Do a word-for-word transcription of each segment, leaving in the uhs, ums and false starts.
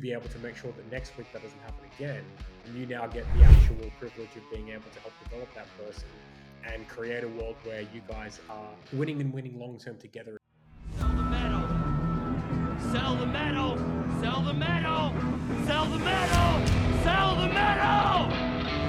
be able to make sure that next week that doesn't happen again. And you now get the actual privilege of being able to help develop that person and create a world where you guys are winning and winning long term together. Sell the metal! Sell the metal! Sell the metal! Sell the metal! Sell the metal!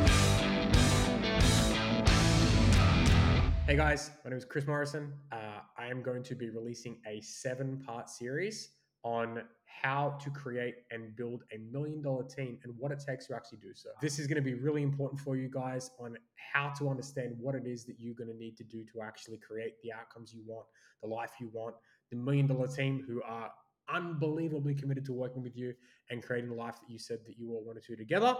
Hey guys, my name is Chris Morrison. Uh, I am going to be releasing a seven-part series on how to create and build a million-dollar team and what it takes to actually do so. This is going to be really important for you guys on how to understand what it is that you're going to need to do to actually create the outcomes you want, the life you want, the million-dollar team who are unbelievably committed to working with you and creating the life that you said that you all wanted to together.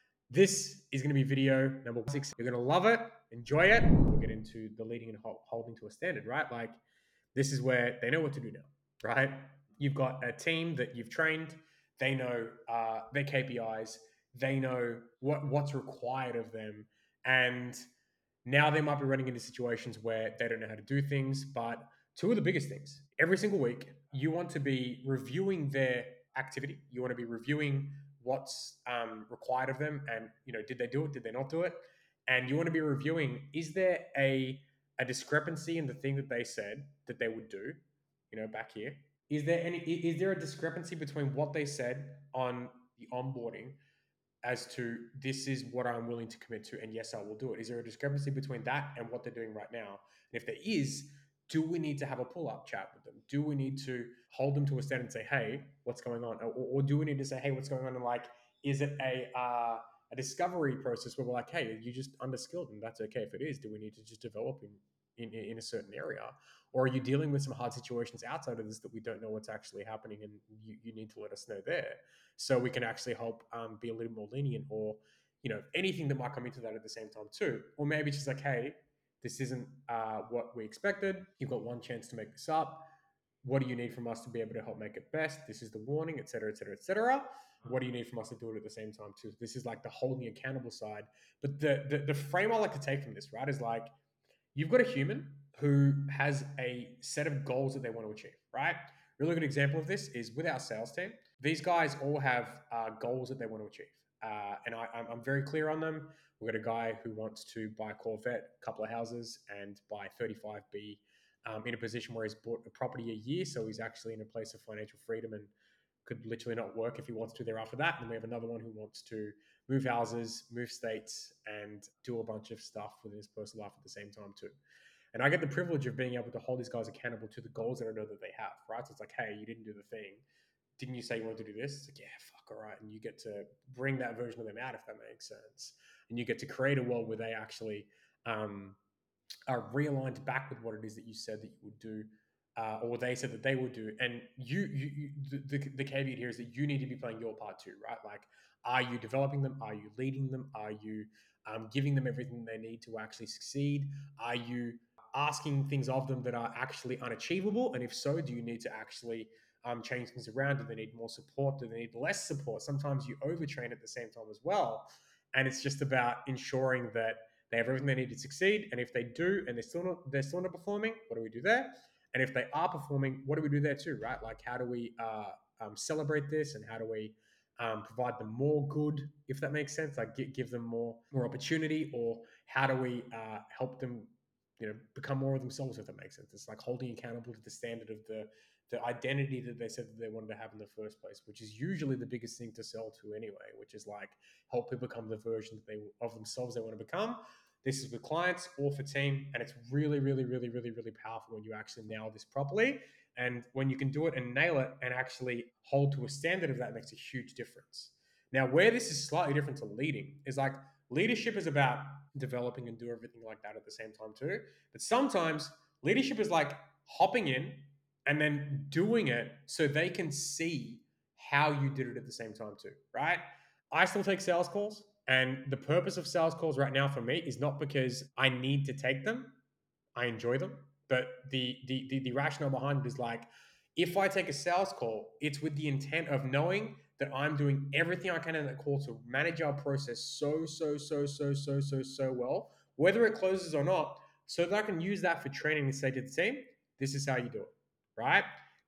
This is going to be video number six. You're going to love it, enjoy it. We'll get into the leading and holding to a standard, right? Like this is where they know what to do now, right? You've got a team that you've trained. They know uh, their K P Is. They know what, what's required of them. And now they might be running into situations where they don't know how to do things. But two of the biggest things, every single week, you want to be reviewing their activity. You want to be reviewing what's um, required of them, and you know, did they do it? Did they not do it? And you want to be reviewing: is there a a discrepancy in the thing that they said that they would do? You know, back here, is there any? Is there a discrepancy between what they said on the onboarding as to this is what I'm willing to commit to, and yes, I will do it? Is there a discrepancy between that and what they're doing right now? And if there is, do we need to have a pull-up chat with them? Do we need to hold them to a standard and say, hey, what's going on? Or, or do we need to say, hey, what's going on? And like, is it a uh, a discovery process where we're like, hey, you just underskilled and that's okay if it is? Do we need to just develop in, in, in a certain area? Or are you dealing with some hard situations outside of this that we don't know what's actually happening, and you, you need to let us know there so we can actually help um, be a little more lenient, or, you know, anything that might come into that at the same time too. Or maybe just like, hey, this isn't uh, what we expected. You've got one chance to make this up. What do you need from us to be able to help make it best? This is the warning, et cetera, et cetera, et cetera. What do you need from us to do it at the same time too? This is like the holding accountable side. But the, the, the frame I like to take from this, right, is like, you've got a human who has a set of goals that they want to achieve, right? Really good example of this is with our sales team. These guys all have uh, goals that they want to achieve. Uh, and I, I'm very clear on them. We've got a guy who wants to buy a Corvette, a couple of houses, and by thirty-five be um, in a position where he's bought a property a year. So he's actually in a place of financial freedom and could literally not work if he wants to there after that. And we have another one who wants to move houses, move states, and do a bunch of stuff within his personal life at the same time too. And I get the privilege of being able to hold these guys accountable to the goals that I know that they have, right? So it's like, hey, you didn't do the thing. Didn't you say you wanted to do this? It's like, yeah, fuck, all right. And you get to bring that version of them out, if that makes sense. And you get to create a world where they actually um, are realigned back with what it is that you said that you would do, uh, or they said that they would do. And you, you, you the, the, the caveat here is that you need to be playing your part too, right? Like, are you developing them? Are you leading them? Are you um, giving them everything they need to actually succeed? Are you asking things of them that are actually unachievable? And if so, do you need to actually um, change things around? Do they need more support? Do they need less support? Sometimes you overtrain at the same time as well. And it's just about ensuring that they have everything they need to succeed. And if they do, and they're still not, they're still not performing, what do we do there? And if they are performing, what do we do there too, right? Like, how do we uh, um, celebrate this, and how do we um, provide them more good, if that makes sense? Like, give, give them more more opportunity, or how do we uh, help them, you know, become more of themselves, if that makes sense? It's like holding accountable to the standard of the the identity that they said that they wanted to have in the first place, which is usually the biggest thing to sell to anyway, which is like help people become the version that they of themselves they want to become. This is with clients or for team, and it's really, really, really, really, really powerful when you actually nail this properly. And when you can do it and nail it and actually hold to a standard of that, makes a huge difference. Now, where this is slightly different to leading is like, leadership is about developing and do everything like that at the same time too. But sometimes leadership is like hopping in and then doing it so they can see how you did it at the same time too, right? I still take sales calls. And the purpose of sales calls right now for me is not because I need to take them. I enjoy them. But the the the, the rationale behind it is like, if I take a sales call, it's with the intent of knowing that I'm doing everything I can in that call to manage our process so, so, so, so, so, so, so well, whether it closes or not, so that I can use that for training to say to the team, this is how you do it, right?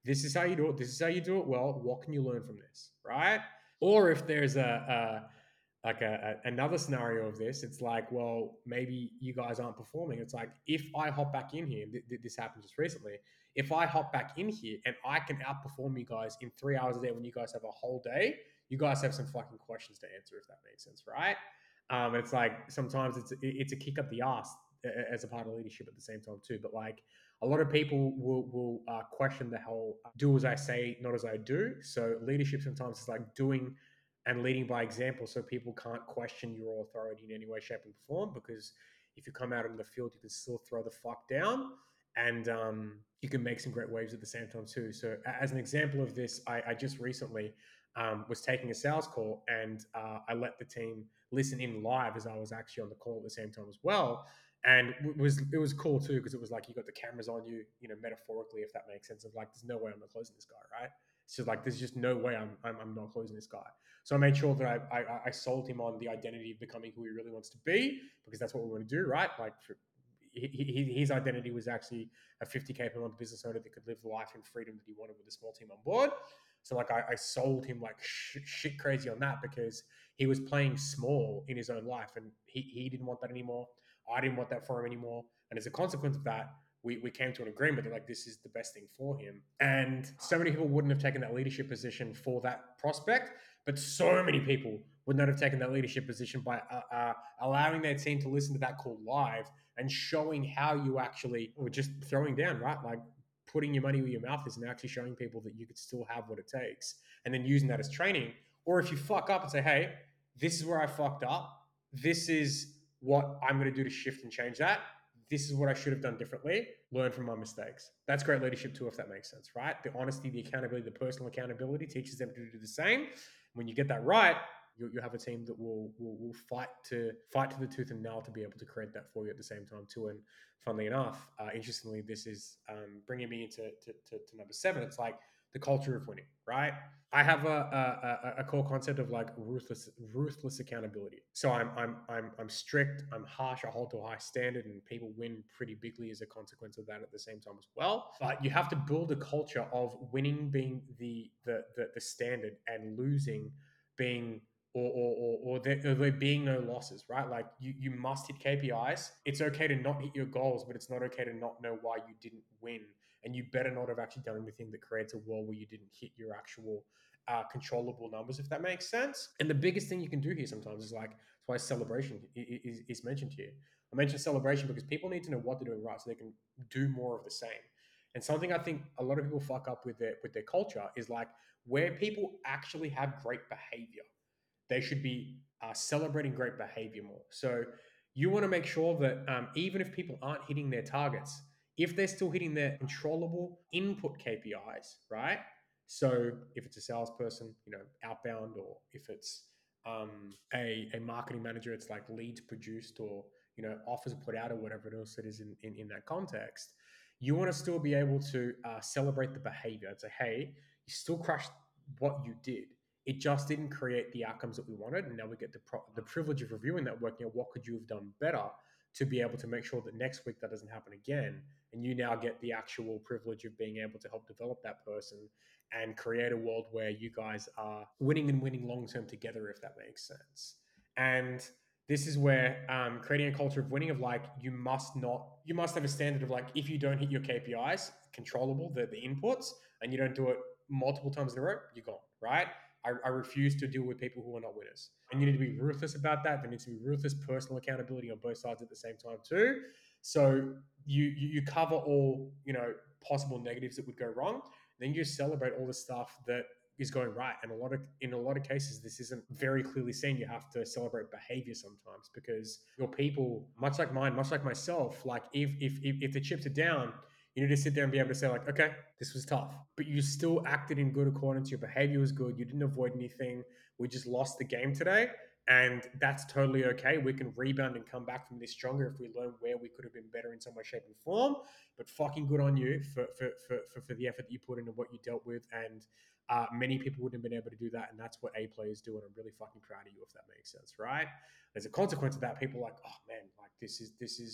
This is how you do it. This is how you do it well. What can you learn from this, right? Or if there's a, a like a, a, another scenario of this, it's like, well, maybe you guys aren't performing. It's like, if I hop back in here, th- th- this happened just recently. If I hop back in here and I can outperform you guys in three hours a day when you guys have a whole day, you guys have some fucking questions to answer, if that makes sense, right? Um, it's like sometimes it's it's a kick up the ass as a part of leadership at the same time too. But like a lot of people will will uh, question the whole do as I say, not as I do. So leadership sometimes is like doing and leading by example, so people can't question your authority in any way, shape, and form. Because if you come out in the field, you can still throw the fuck down, and um, you can make some great waves at the same time too. So as an example of this, I, I just recently um, was taking a sales call, and uh, I let the team listen in live as I was actually on the call at the same time as well. And it was it was cool too, because it was like you got the cameras on you, you know, metaphorically, if that makes sense. Of like, there's no way I'm not closing this guy, right? It's just like there's just no way I'm I'm, I'm not closing this guy. So I made sure that I, I I sold him on the identity of becoming who he really wants to be, because that's what we want to do, right? Like for, he, he, his identity was actually a fifty k per month business owner that could live the life and freedom that he wanted with a small team on board. So like I, I sold him like sh- shit crazy on that, because he was playing small in his own life, and he, he didn't want that anymore. I didn't want that for him anymore. And as a consequence of that, we, we came to an agreement that like this is the best thing for him. And so many people wouldn't have taken that leadership position for that prospect, but so many people would not have taken that leadership position by uh, uh, allowing their team to listen to that call live and showing how you actually were just throwing down, right? Like putting your money where your mouth is and actually showing people that you could still have what it takes, and then using that as training. Or if you fuck up and say, hey, this is where I fucked up. This is what I'm going to do to shift and change that. This is what I should have done differently. Learn from my mistakes. That's great leadership too, if that makes sense, right? The honesty, the accountability, the personal accountability teaches them to do the same. When you get that right, you you have a team that will, will will fight to fight to the tooth and nail to be able to create that for you at the same time too. And funnily enough, uh, interestingly, this is um, bringing me into to, to, to number seven. It's like the culture of winning, right? I have a, a, a core concept of like ruthless ruthless accountability. So I'm I'm I'm I'm strict, I'm harsh, I hold to a high standard, and people win pretty bigly as a consequence of that at the same time as well. But you have to build a culture of winning being the the the, the standard, and losing being or or, or, or, there, or there being no losses, right? Like you, you must hit K P Is. It's okay to not hit your goals, but it's not okay to not know why you didn't win. And you better not have actually done anything that creates a world where you didn't hit your actual uh, controllable numbers, if that makes sense. And the biggest thing you can do here sometimes is like, that's why celebration is, is mentioned here. I mentioned celebration because people need to know what they're doing right so they can do more of the same. And something I think a lot of people fuck up with their with their culture is like, where people actually have great behavior, they should be uh, celebrating great behavior more. So you want to make sure that um, even if people aren't hitting their targets, if they're still hitting their controllable input K P Is, right? So if it's a salesperson, you know, outbound, or if it's um, a, a marketing manager, it's like leads produced, or, you know, offers put out, or whatever else it is in, in, in that context. You want to still be able to uh, celebrate the behavior and say, hey, you still crushed what you did. It just didn't create the outcomes that we wanted, and now we get the pro- the privilege of reviewing that, working out what could you have done better to be able to make sure that next week that doesn't happen again. And you now get the actual privilege of being able to help develop that person and create a world where you guys are winning and winning long term together, if that makes sense. And this is where um, creating a culture of winning, of like, you must not, you must have a standard of like, if you don't hit your K P Is, controllable, the, the inputs, and you don't do it multiple times in a row, you're gone, right? I, I refuse to deal with people who are not winners. And you need to be ruthless about that. There needs to be ruthless personal accountability on both sides at the same time too. So you you, you cover all, you know, possible negatives that would go wrong. Then you celebrate all the stuff that is going right. And a lot of in a lot of cases, this isn't very clearly seen. You have to celebrate behavior sometimes, because your people, much like mine, much like myself, like if if if, if the chips are down, you need to sit there and be able to say like, okay, this was tough, but you still acted in good accordance. Your behavior was good. You didn't avoid anything. We just lost the game today. And that's totally okay. We can rebound and come back from this stronger if we learn where we could have been better in some way, shape, and form. But fucking good on you for for, for, for, for the effort that you put into what you dealt with. And uh, many people wouldn't have been able to do that. And that's what A players do. And I'm really fucking proud of you, if that makes sense, right? As a consequence of that, people are like, oh man, like this is, this is,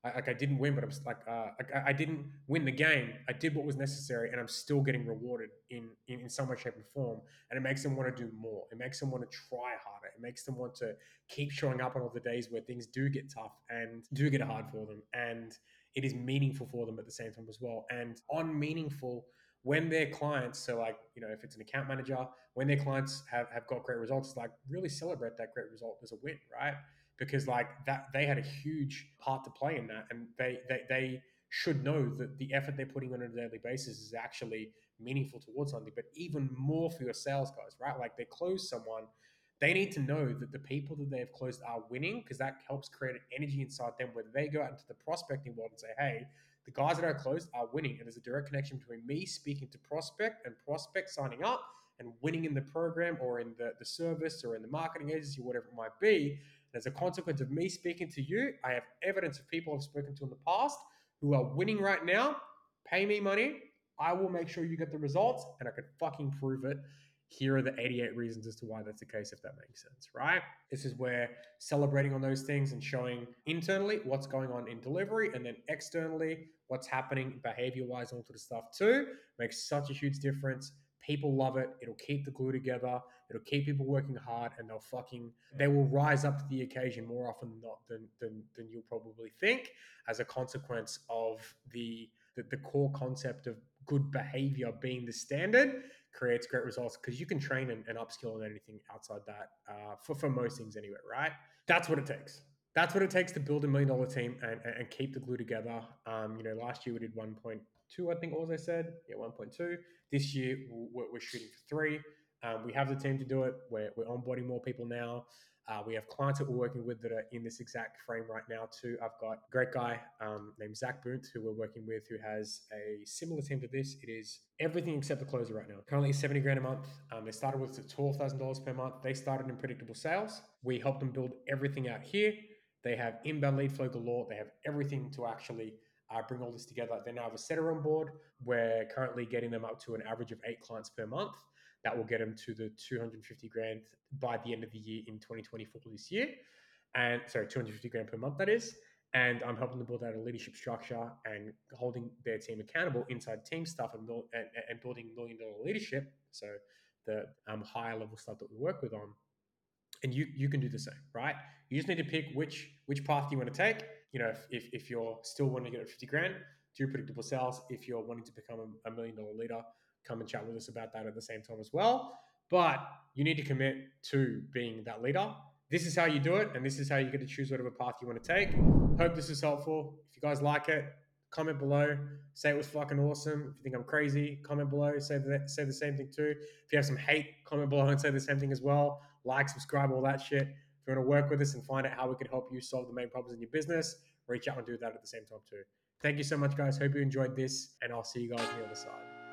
I, like I didn't win, but I'm like, uh, like I, I didn't win the game. I did what was necessary, and I'm still getting rewarded in, in in some way, shape, and form. And it makes them want to do more. It makes them want to try harder. It makes them want to keep showing up on all the days where things do get tough and do get hard for them, and it is meaningful for them at the same time as well. And on meaningful, when their clients, so like, you know, if it's an account manager, when their clients have, have got great results, it's like really celebrate that great result as a win, right? Because like that, they had a huge part to play in that, and they they, they should know that the effort they're putting on a daily basis is actually meaningful towards something. But even more for your sales guys, right? Like they close someone, they need to know that the people that they have closed are winning, because that helps create an energy inside them where they go out into the prospecting world and say, hey, the guys that are closed are winning. And there's a direct connection between me speaking to prospect and prospect signing up and winning in the program or in the, the service or in the marketing agency, whatever it might be. And as a consequence of me speaking to you, I have evidence of people I've spoken to in the past who are winning right now. Pay me money. I will make sure you get the results, and I can fucking prove it. Here are the eighty-eight reasons as to why that's the case, if that makes sense, right? This is where celebrating on those things and showing internally what's going on in delivery, and then externally what's happening behavior-wise and all sort of stuff too, makes such a huge difference. People love it. It'll keep the glue together. It'll keep people working hard, and they'll fucking they will rise up to the occasion more often than not than than, than you'll probably think, as a consequence of the, the the core concept of good behavior being the standard creates great results, because you can train and, and upskill on anything outside that uh, for, for most things anyway, right? That's what it takes. That's what it takes to build a million dollar team and, and keep the glue together. Um, you know, last year we did one point two, I think what was I said? Yeah, one point two. This year we're, we're shooting for three. Um, we have the team to do it. We're, we're onboarding more people now. Uh, we have clients that we're working with that are in this exact frame right now too. I've got a great guy um, named Zach Booth, who we're working with, who has a similar team to this. It is everything except the closer right now. Currently seventy grand a month. Um, they started with twelve thousand dollars per month. They started in predictable sales. We helped them build everything out here. They have inbound lead flow galore. They have everything to actually uh, bring all this together. They now have a setter on board. We're currently getting them up to an average of eight clients per month. That will get them to the two hundred fifty grand by the end of the year in twenty twenty-four this year. And sorry, two hundred fifty grand per month, that is. And I'm helping them build out a leadership structure and holding their team accountable inside team stuff and, and, and building million dollar leadership. So the um, higher level stuff that we work with on. And you you can do the same, right? You just need to pick which which path you want to take. You know, if, if, if you're still wanting to get at fifty grand, do predictable sales. If you're wanting to become a, a million dollar leader, come and chat with us about that at the same time as well. But you need to commit to being that leader. This is how you do it, and this is how you get to choose whatever path you want to take. Hope this is helpful. If you guys like it, comment below. Say it was fucking awesome. If you think I'm crazy, comment below. Say the, say the same thing too. If you have some hate, comment below and say the same thing as well. Like, subscribe, all that shit. If you want to work with us and find out how we can help you solve the main problems in your business, reach out and do that at the same time too. Thank you so much, guys. Hope you enjoyed this, and I'll see you guys on the other side.